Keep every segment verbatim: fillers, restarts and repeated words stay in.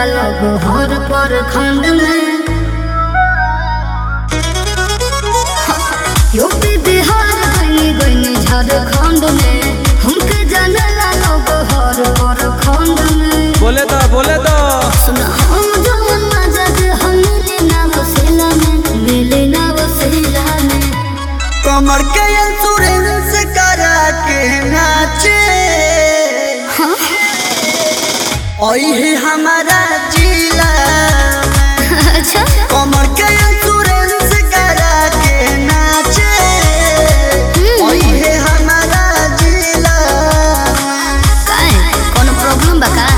लोग हर पर खंड में यूपी बिहार गनी गनी झारखंड में हमके जानेला लोग हर पर खंड में। बोले तो बोले तो सुना हम जवन मजा दे हम मिले ना वसीला में मिले ना वसीला में। कमर के इंश्योरेंस करा के नाचे हाँ? ओही है हमारा जिला अच्छा कमर के इंश्योरेंस करा के नाचे ओही है हमारा जिला। काहे कोनो प्रॉब्लम बा का?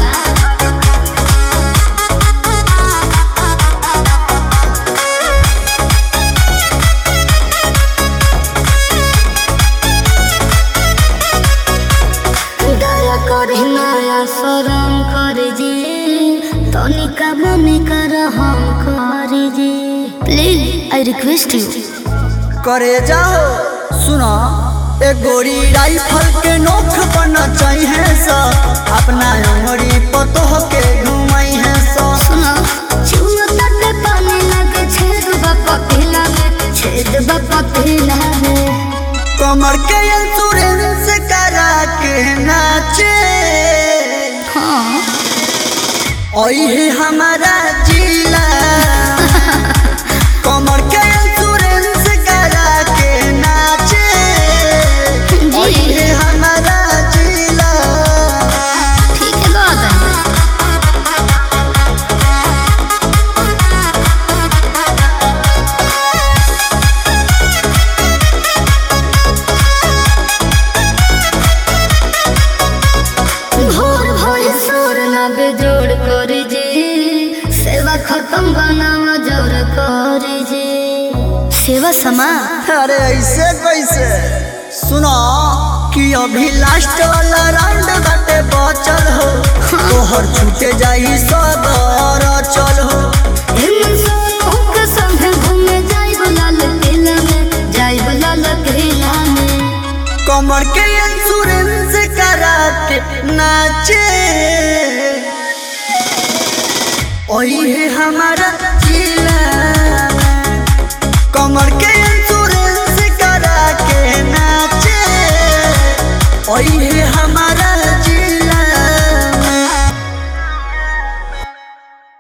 दया करे नया शरम करे जी तनिका मनी कर हम करे जी प्लीज आई रिक्वेस्ट यू। करे जाओ सुना ए गोरी राइफल के नोख बना चाहिए सा अपना उमरी पतोह के घुमाई है सा। सुना चुआ तक पानी लगे छेद बापा पीला में छेद बापा पीला में। कमर के इंश्योरेंस करा के नाचे हाँ ओही है हमारा जिला कमर के इंश्योरेंस करा के नाचे ओही है हमारा जिला। ठीक है बात है। भोर भोर सोर ना बेजोड़ करे जी सेवा खत्म बनावा जोर करे जी सेवा समा। अरे ऐसे कैसे सुनो कि अभी लास्ट वाला राउंड बाटे बचल हो तोहर छूटे जाई सब और चल हो। हिम सोनू के संग घूमे जाई लाल किला में जाई लाल किला में। कमर के इंश्योरेंस करा के नाचे ओही है हमारा जिला कमर के इंश्योरेंस करा के नाचे ओही है हमारा जिला।